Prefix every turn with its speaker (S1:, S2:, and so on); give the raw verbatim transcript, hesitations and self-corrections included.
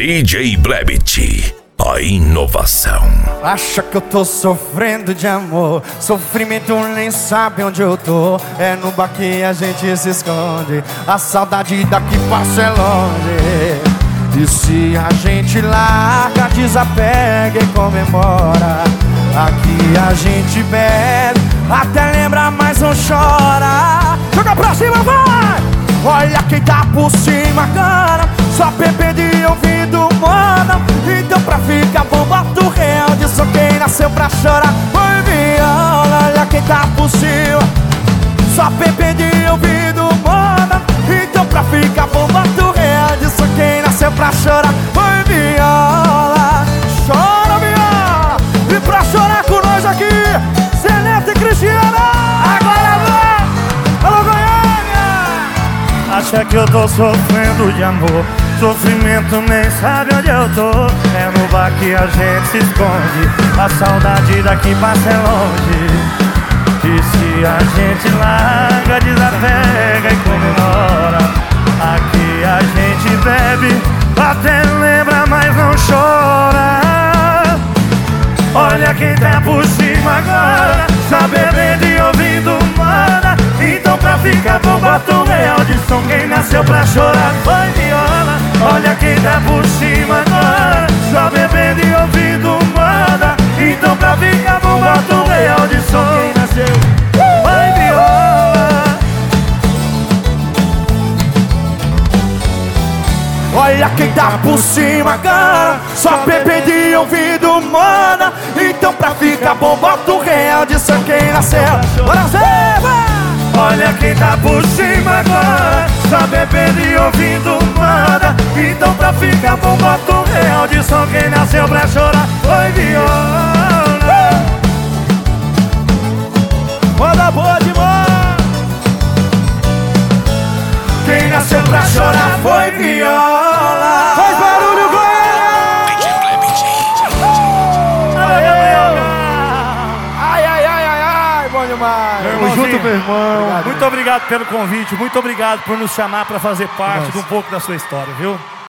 S1: D J Blebit, a inovação.
S2: Acha que eu tô sofrendo de amor, sofrimento nem sabe onde eu tô. É no bar que a gente se esconde, a saudade daqui passa é longe. E se a gente larga, desapega e comemora. Aqui a gente bebe, até lembra, mas não chora. Joga pra cima, vai! Olha quem tá por cima, cara. Só bebê de ouvido, mano. Então pra ficar bom, bota o real de só quem nasceu pra chorar. Foi viola, olha quem tá por cima. Só bebê de ouvido, mano. Então pra ficar bom, bota o real de só quem nasceu pra chorar. Foi viola, chora viola. E pra chorar com nós aqui, Celeste e Cristiana. Agora vai, alô Goiânia.
S3: Acha que eu tô sofrendo de amor, sofrimento nem sabe onde eu tô. É no bar que a gente se esconde, a saudade daqui passa é longe. E se a gente larga, desapega e comemora. Aqui a gente bebe, até lembra, mas não chora. Olha quem tá por cima agora, só bebendo e ouvindo mana. Então pra ficar bom, bota um real de som. Quem nasceu pra chorar foi viola. Olha quem tá por cima agora, só bebendo e ouvindo mana. Então pra ficar bom, bota um real de som. Quem nasceu foi viola.
S2: Olha quem tá por cima, cara. Só bebê de ouvido, mana. Então pra ficar bom, bota um real de só quem nasceu. Bora ser, vai!
S3: Olha quem tá por cima agora, só bebendo e ouvindo mana. Então pra ficar bom, bota um real de som. Quem nasceu pra chorar foi viola.
S2: Manda boa demais.
S3: Quem nasceu pra chorar foi viola.
S2: Faz barulho, Goiânia!
S1: D J Blebit.
S2: Ai, ai, ai, ai, ai, bom demais.
S3: Tamo junto, meu irmão.
S2: Obrigado.
S3: Muito obrigado pelo convite, muito obrigado por nos chamar pra fazer parte de um pouco da sua história, viu?